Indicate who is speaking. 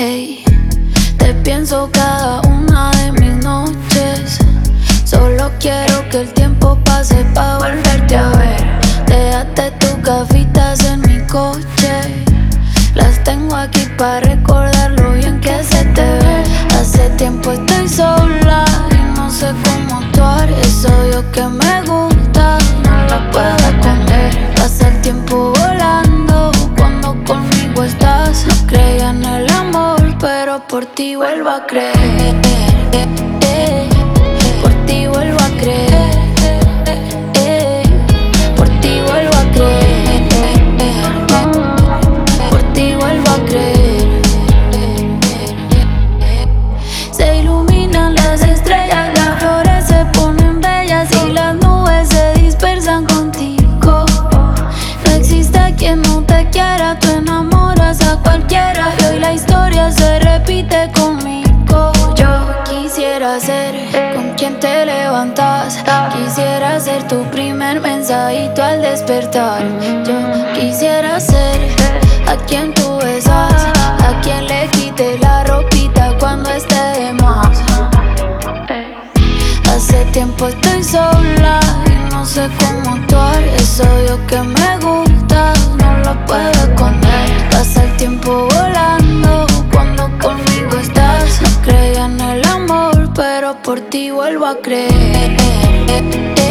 Speaker 1: Ey, te pienso cada una de mis noches. Solo quiero que el tiempo pase pa' volverte a ver. Déjate tus gafitas en mi coche. Las tengo aquí pa' recordar lo bien que se te ve. Hace tiempo estoy sola y no sé cómo actuar. Es obvio que me gusta, no la puedo esconder. Pasa el tiempo volando cuando conmigo estás. No creía en el amor, pero por ti vuelvo a creer. Por ti vuelvo a creer. Por ti vuelvo a creer. Por ti vuelvo a creer. Se iluminan las estrellas, las flores se ponen bellas y las nubes se dispersan contigo. No existe quien no te quiera, tú enamoras a cualquiera y hoy la historia se repite conmigo. Yo quisiera ser con quien te levantas, quisiera ser tu primer mensajito al despertar. Yo quisiera ser a quien tú besas, a quien le quite la ropita cuando esté de más. Hace tiempo estoy sola y no sé cómo actuar. Es obvio que me gusta, no lo puedo esconder. Pasa el tiempo volando cuando conmigo estás. No creía en el amor, pero por ti vuelvo a creer.